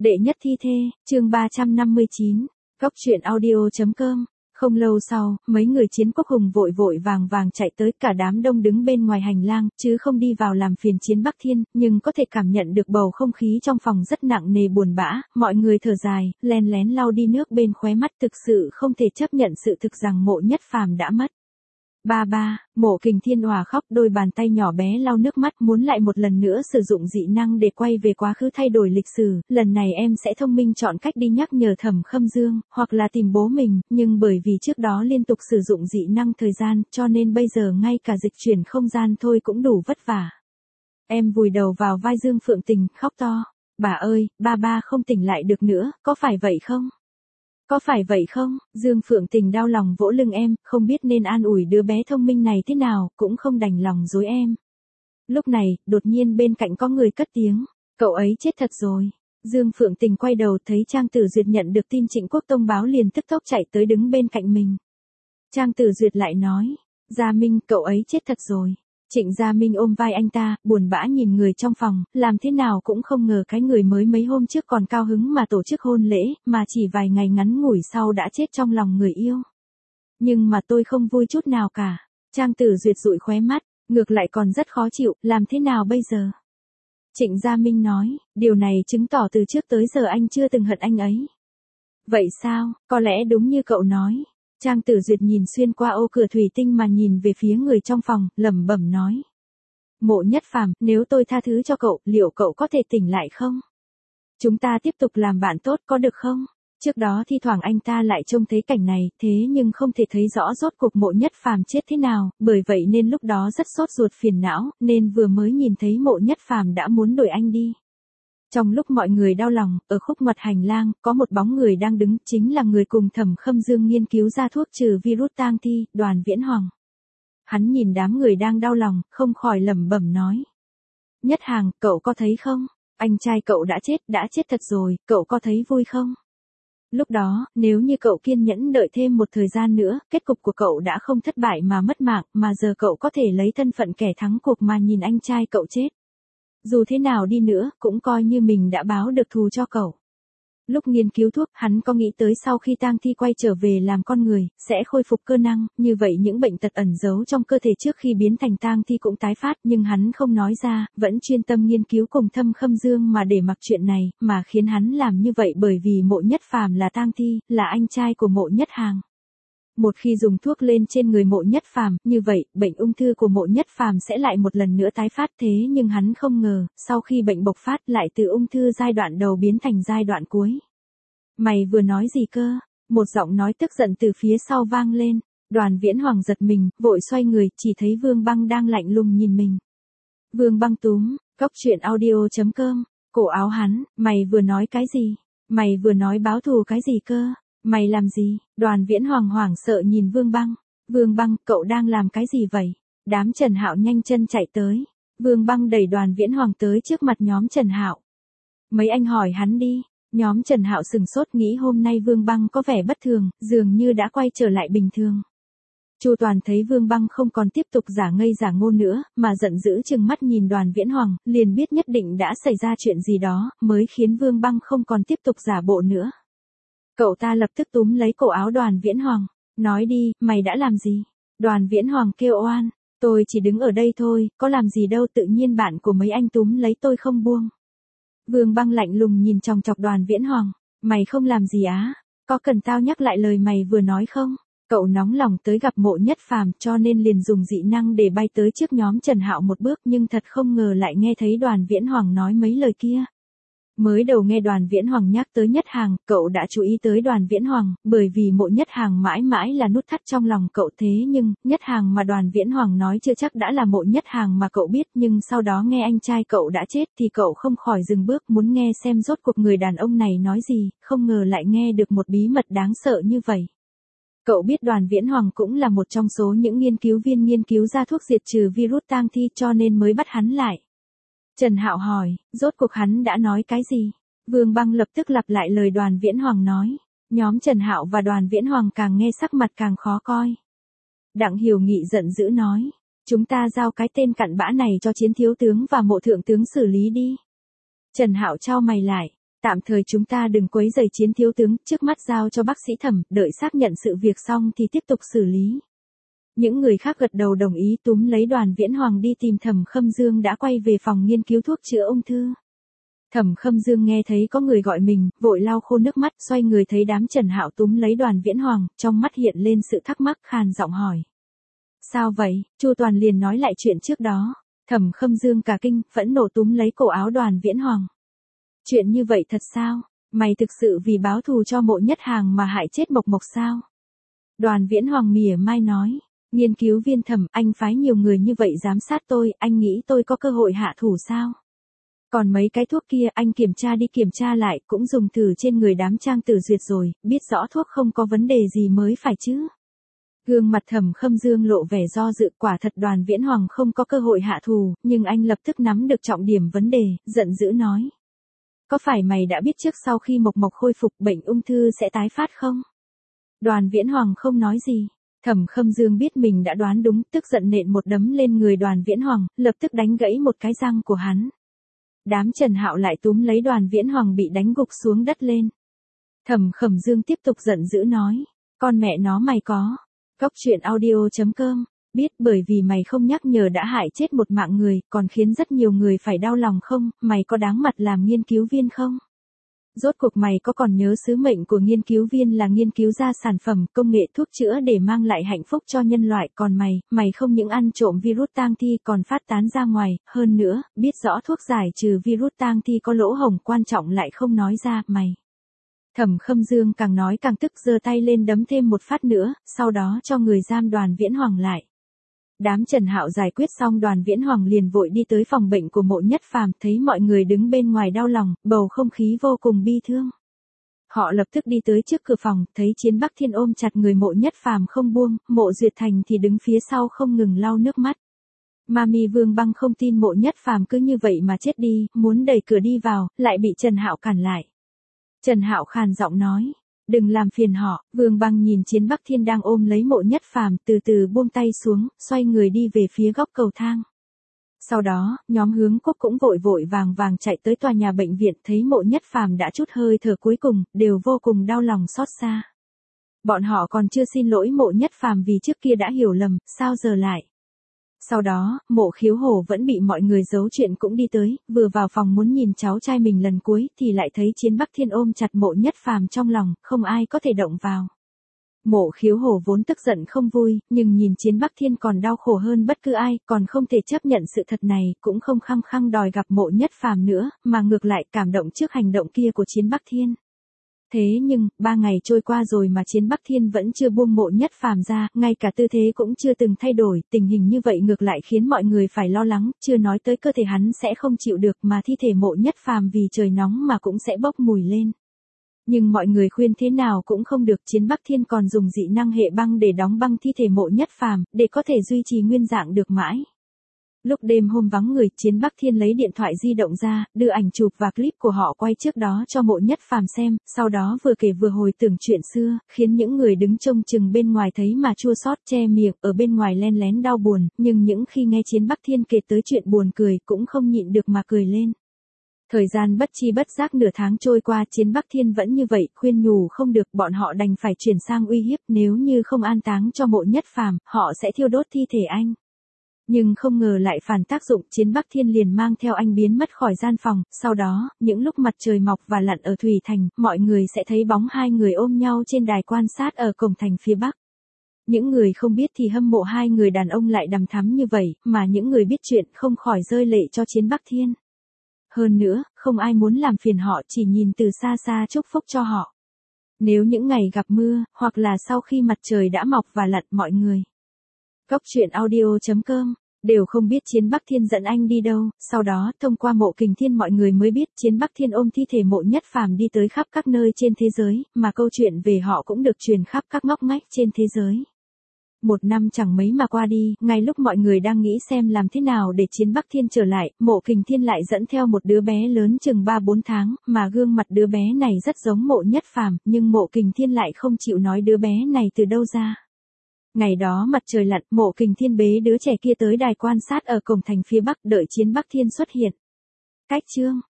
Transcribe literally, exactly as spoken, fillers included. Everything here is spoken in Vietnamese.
Đệ nhất thi thê, chương ba trăm năm mươi chín, Góc truyện audio.com. Không lâu sau, mấy người Chiến Quốc Hùng vội vội vàng vàng chạy tới, cả đám đông đứng bên ngoài hành lang, chứ không đi vào làm phiền Chiến Bắc Thiên, nhưng có thể cảm nhận được bầu không khí trong phòng rất nặng nề buồn bã, mọi người thở dài, len lén lau đi nước bên khóe mắt, thực sự không thể chấp nhận sự thực rằng Mộ Nhất Phàm đã mất. Ba ba, Mộ Kình Thiên òa khóc, đôi bàn tay nhỏ bé lau nước mắt, muốn lại một lần nữa sử dụng dị năng để quay về quá khứ thay đổi lịch sử, lần này em sẽ thông minh chọn cách đi nhắc nhở Thẩm Khâm Dương, hoặc là tìm bố mình, nhưng bởi vì trước đó liên tục sử dụng dị năng thời gian, cho nên bây giờ ngay cả dịch chuyển không gian thôi cũng đủ vất vả. Em vùi đầu vào vai Dương Phượng Tình, khóc to, bà ơi, ba ba không tỉnh lại được nữa, có phải vậy không? Có phải vậy không? Dương Phượng Tình đau lòng vỗ lưng em, không biết nên an ủi đứa bé thông minh này thế nào, cũng không đành lòng dối em. Lúc này, đột nhiên bên cạnh có người cất tiếng, cậu ấy chết thật rồi. Dương Phượng Tình quay đầu thấy Trang Tử Duyệt nhận được tin Trịnh Quốc Tông báo liền tức tốc chạy tới đứng bên cạnh mình. Trang Tử Duyệt lại nói, Gia Minh, cậu ấy chết thật rồi. Trịnh Gia Minh ôm vai anh ta, buồn bã nhìn người trong phòng, làm thế nào cũng không ngờ cái người mới mấy hôm trước còn cao hứng mà tổ chức hôn lễ, mà chỉ vài ngày ngắn ngủi sau đã chết trong lòng người yêu. Nhưng mà tôi không vui chút nào cả. Trang Tử Duyệt dụi khóe mắt, ngược lại còn rất khó chịu, làm thế nào bây giờ? Trịnh Gia Minh nói, điều này chứng tỏ từ trước tới giờ anh chưa từng hận anh ấy. Vậy sao, có lẽ đúng như cậu nói. Trang Tử Duyệt nhìn xuyên qua ô cửa thủy tinh mà nhìn về phía người trong phòng, lẩm bẩm nói. Mộ Nhất Phàm, nếu tôi tha thứ cho cậu, liệu cậu có thể tỉnh lại không? Chúng ta tiếp tục làm bạn tốt có được không? Trước đó thi thoảng anh ta lại trông thấy cảnh này, thế nhưng không thể thấy rõ rốt cuộc Mộ Nhất Phàm chết thế nào, bởi vậy nên lúc đó rất sốt ruột phiền não, nên vừa mới nhìn thấy Mộ Nhất Phàm đã muốn đuổi anh đi. Trong lúc mọi người đau lòng, ở khúc ngoặt hành lang, có một bóng người đang đứng, chính là người cùng Thẩm Khâm Dương nghiên cứu ra thuốc trừ virus tang thi, Đoàn Viễn Hoàng. Hắn nhìn đám người đang đau lòng, không khỏi lẩm bẩm nói. Nhất Hàng, cậu có thấy không? Anh trai cậu đã chết, đã chết thật rồi, cậu có thấy vui không? Lúc đó, nếu như cậu kiên nhẫn đợi thêm một thời gian nữa, kết cục của cậu đã không thất bại mà mất mạng, mà giờ cậu có thể lấy thân phận kẻ thắng cuộc mà nhìn anh trai cậu chết. Dù thế nào đi nữa, cũng coi như mình đã báo được thù cho cậu. Lúc nghiên cứu thuốc, hắn có nghĩ tới sau khi tang thi quay trở về làm con người, sẽ khôi phục cơ năng, như vậy những bệnh tật ẩn giấu trong cơ thể trước khi biến thành tang thi cũng tái phát, nhưng hắn không nói ra, vẫn chuyên tâm nghiên cứu cùng Thẩm Khâm Dương mà để mặc chuyện này, mà khiến hắn làm như vậy bởi vì Mộ Nhất Phàm là tang thi, là anh trai của Mộ Nhất Hàng. Một khi dùng thuốc lên trên người Mộ Nhất Phàm, như vậy, bệnh ung thư của Mộ Nhất Phàm sẽ lại một lần nữa tái phát, thế nhưng hắn không ngờ, sau khi bệnh bộc phát lại từ ung thư giai đoạn đầu biến thành giai đoạn cuối. Mày vừa nói gì cơ? Một giọng nói tức giận từ phía sau vang lên. Đoàn Viễn Hoàng giật mình, vội xoay người, chỉ thấy Vương Băng đang lạnh lùng nhìn mình. Vương Băng túm, Góc truyện audio.com, cổ áo hắn, mày vừa nói cái gì? Mày vừa nói báo thù cái gì cơ? Mày làm gì? Đoàn Viễn Hoàng hoảng sợ nhìn Vương Băng. Vương Băng, cậu đang làm cái gì vậy? Đám Trần Hạo nhanh chân chạy tới. Vương Băng đẩy Đoàn Viễn Hoàng tới trước mặt nhóm Trần Hạo. Mấy anh hỏi hắn đi. Nhóm Trần Hạo sừng sốt nghĩ hôm nay Vương Băng có vẻ bất thường, dường như đã quay trở lại bình thường. Chu Toàn thấy Vương Băng không còn tiếp tục giả ngây giả ngô nữa, mà giận dữ trừng mắt nhìn Đoàn Viễn Hoàng, liền biết nhất định đã xảy ra chuyện gì đó, mới khiến Vương Băng không còn tiếp tục giả bộ nữa. Cậu ta lập tức túm lấy cổ áo Đoàn Viễn Hoàng, nói đi, mày đã làm gì? Đoàn Viễn Hoàng kêu oan, tôi chỉ đứng ở đây thôi, có làm gì đâu, tự nhiên bạn của mấy anh túm lấy tôi không buông. Vương Băng lạnh lùng nhìn chòng chọc Đoàn Viễn Hoàng, mày không làm gì á, có cần tao nhắc lại lời mày vừa nói không? Cậu nóng lòng tới gặp Mộ Nhất Phàm cho nên liền dùng dị năng để bay tới trước nhóm Trần Hạo một bước, nhưng thật không ngờ lại nghe thấy Đoàn Viễn Hoàng nói mấy lời kia. Mới đầu nghe Đoàn Viễn Hoàng nhắc tới Nhất Hàng, cậu đã chú ý tới Đoàn Viễn Hoàng, bởi vì Mộ Nhất Hàng mãi mãi là nút thắt trong lòng cậu, thế nhưng, Nhất Hàng mà Đoàn Viễn Hoàng nói chưa chắc đã là Mộ Nhất Hàng mà cậu biết, nhưng sau đó nghe anh trai cậu đã chết thì cậu không khỏi dừng bước muốn nghe xem rốt cuộc người đàn ông này nói gì, không ngờ lại nghe được một bí mật đáng sợ như vậy. Cậu biết Đoàn Viễn Hoàng cũng là một trong số những nghiên cứu viên nghiên cứu ra thuốc diệt trừ virus tang thi cho nên mới bắt hắn lại. Trần Hạo hỏi, rốt cuộc hắn đã nói cái gì? Vương Băng lập tức lặp lại lời Đoàn Viễn Hoàng nói. Nhóm Trần Hạo và Đoàn Viễn Hoàng càng nghe sắc mặt càng khó coi. Đặng Hiểu Nghị giận dữ nói, chúng ta giao cái tên cặn bã này cho Chiến thiếu tướng và Mộ thượng tướng xử lý đi. Trần Hạo chau mày lại, Tạm thời chúng ta đừng quấy rầy Chiến thiếu tướng, trước mắt giao cho bác sĩ Thẩm, đợi xác nhận sự việc xong thì tiếp tục xử lý. Những người khác gật đầu đồng ý túm lấy Đoàn Viễn Hoàng đi tìm Thẩm Khâm Dương đã quay về phòng nghiên cứu thuốc chữa ung thư. Thẩm Khâm Dương nghe thấy có người gọi mình, vội lau khô nước mắt, xoay người thấy đám Trần Hạo túm lấy Đoàn Viễn Hoàng, trong mắt hiện lên sự thắc mắc, khàn giọng hỏi. Sao vậy? Chu Toàn liền nói lại chuyện trước đó. Thẩm Khâm Dương cả kinh, phẫn nộ túm lấy cổ áo Đoàn Viễn Hoàng. Chuyện như vậy thật sao? Mày thực sự vì báo thù cho Mộ Nhất Hàng mà hại chết Mộc Mộc sao? Đoàn Viễn Hoàng mỉa mai nói. Nghiên cứu viên Thẩm, anh phái nhiều người như vậy giám sát tôi, anh nghĩ tôi có cơ hội hạ thủ sao? Còn mấy cái thuốc kia anh kiểm tra đi kiểm tra lại, cũng dùng thử trên người đám Trang Tử Duyệt rồi, biết rõ thuốc không có vấn đề gì mới phải chứ. Gương mặt Thẩm Khâm Dương lộ vẻ do dự, quả thật Đoàn Viễn Hoàng không có cơ hội hạ thù, nhưng anh lập tức nắm được trọng điểm vấn đề, giận dữ nói. Có phải mày đã biết trước sau khi Mộc Mộc khôi phục bệnh ung thư sẽ tái phát không? Đoàn Viễn Hoàng không nói gì. Thẩm Khâm Dương biết mình đã đoán đúng, tức giận nện một đấm lên người Đoàn Viễn Hoàng, lập tức đánh gãy một cái răng của hắn. Đám Trần Hạo lại túm lấy Đoàn Viễn Hoàng bị đánh gục xuống đất lên. Thẩm Khâm Dương tiếp tục giận dữ nói. Con mẹ nó mày có. Góc truyện audio chấm com. Biết bởi vì mày không nhắc nhở đã hại chết một mạng người, còn khiến rất nhiều người phải đau lòng không, mày có đáng mặt làm nghiên cứu viên không? Rốt cuộc mày có còn nhớ sứ mệnh của nghiên cứu viên là nghiên cứu ra sản phẩm, công nghệ thuốc chữa để mang lại hạnh phúc cho nhân loại, còn mày, mày không những ăn trộm virus tang thi còn phát tán ra ngoài, hơn nữa, biết rõ thuốc giải trừ virus tang thi có lỗ hổng quan trọng lại không nói ra, mày. Thẩm Khâm Dương càng nói càng tức, giơ tay lên đấm thêm một phát nữa, sau đó cho người giam Đoàn Viễn Hoàng lại. Đám Trần Hạo giải quyết xong Đoàn Viễn Hoàng liền vội đi tới phòng bệnh của Mộ Nhất Phàm, thấy mọi người đứng bên ngoài đau lòng, bầu không khí vô cùng bi thương. Họ lập tức đi tới trước cửa phòng, thấy Chiến Bắc Thiên ôm chặt người Mộ Nhất Phàm không buông, Mộ Duyệt Thành thì đứng phía sau không ngừng lau nước mắt. Mami Vương Băng không tin Mộ Nhất Phàm cứ như vậy mà chết đi, muốn đẩy cửa đi vào, lại bị Trần Hạo cản lại. Trần Hạo khàn giọng nói. Đừng làm phiền họ. Vương Băng nhìn Chiến Bắc Thiên đang ôm lấy Mộ Nhất Phàm, từ từ buông tay xuống, xoay người đi về phía góc cầu thang. Sau đó, nhóm Hướng Quốc cũng vội vội vàng vàng chạy tới tòa nhà bệnh viện, thấy Mộ Nhất Phàm đã chút hơi thở cuối cùng, đều vô cùng đau lòng xót xa. Bọn họ còn chưa xin lỗi Mộ Nhất Phàm vì trước kia đã hiểu lầm, sao giờ lại. Sau đó, Mộ Khiếu Hổ vẫn bị mọi người giấu chuyện cũng đi tới, vừa vào phòng muốn nhìn cháu trai mình lần cuối thì lại thấy Chiến Bắc Thiên ôm chặt Mộ Nhất Phàm trong lòng, không ai có thể động vào. Mộ Khiếu Hổ vốn tức giận không vui, nhưng nhìn Chiến Bắc Thiên còn đau khổ hơn bất cứ ai, còn không thể chấp nhận sự thật này, cũng không khăng khăng đòi gặp Mộ Nhất Phàm nữa, mà ngược lại cảm động trước hành động kia của Chiến Bắc Thiên. Thế nhưng, ba ngày trôi qua rồi mà Chiến Bắc Thiên vẫn chưa buông Mộ Nhất Phàm ra, ngay cả tư thế cũng chưa từng thay đổi, tình hình như vậy ngược lại khiến mọi người phải lo lắng, chưa nói tới cơ thể hắn sẽ không chịu được mà thi thể Mộ Nhất Phàm vì trời nóng mà cũng sẽ bốc mùi lên. Nhưng mọi người khuyên thế nào cũng không được, Chiến Bắc Thiên còn dùng dị năng hệ băng để đóng băng thi thể Mộ Nhất Phàm, để có thể duy trì nguyên dạng được mãi. Lúc đêm hôm vắng người, Chiến Bắc Thiên lấy điện thoại di động ra, đưa ảnh chụp và clip của họ quay trước đó cho Mộ Nhất Phàm xem, sau đó vừa kể vừa hồi tưởng chuyện xưa, khiến những người đứng trông chừng bên ngoài thấy mà chua xót che miệng, ở bên ngoài len lén đau buồn, nhưng những khi nghe Chiến Bắc Thiên kể tới chuyện buồn cười cũng không nhịn được mà cười lên. Thời gian bất chi bất giác nửa tháng trôi qua, Chiến Bắc Thiên vẫn như vậy, khuyên nhủ không được, bọn họ đành phải chuyển sang uy hiếp, nếu như không an táng cho Mộ Nhất Phàm, họ sẽ thiêu đốt thi thể anh. Nhưng không ngờ lại phản tác dụng, Chiến Bắc Thiên liền mang theo anh biến mất khỏi gian phòng, sau đó, những lúc mặt trời mọc và lặn ở Thủy Thành, mọi người sẽ thấy bóng hai người ôm nhau trên đài quan sát ở cổng thành phía Bắc. Những người không biết thì hâm mộ hai người đàn ông lại đằm thắm như vậy, mà những người biết chuyện không khỏi rơi lệ cho Chiến Bắc Thiên. Hơn nữa, không ai muốn làm phiền họ, chỉ nhìn từ xa xa chúc phúc cho họ. Nếu những ngày gặp mưa, hoặc là sau khi mặt trời đã mọc và lặn, mọi người Góc truyện audio chấm com đều không biết Chiến Bắc Thiên dẫn anh đi đâu, sau đó, thông qua Mộ Kình Thiên mọi người mới biết Chiến Bắc Thiên ôm thi thể Mộ Nhất Phàm đi tới khắp các nơi trên thế giới, mà câu chuyện về họ cũng được truyền khắp các ngóc ngách trên thế giới. Một năm chẳng mấy mà qua đi, ngay lúc mọi người đang nghĩ xem làm thế nào để Chiến Bắc Thiên trở lại, Mộ Kình Thiên lại dẫn theo một đứa bé lớn chừng ba bốn tháng, mà gương mặt đứa bé này rất giống Mộ Nhất Phàm, nhưng Mộ Kình Thiên lại không chịu nói đứa bé này từ đâu ra. Ngày đó mặt trời lặn, Mộ Kình Thiên bế đứa trẻ kia tới đài quan sát ở cổng thành phía Bắc, đợi Chiến Bắc Thiên xuất hiện. Cách chương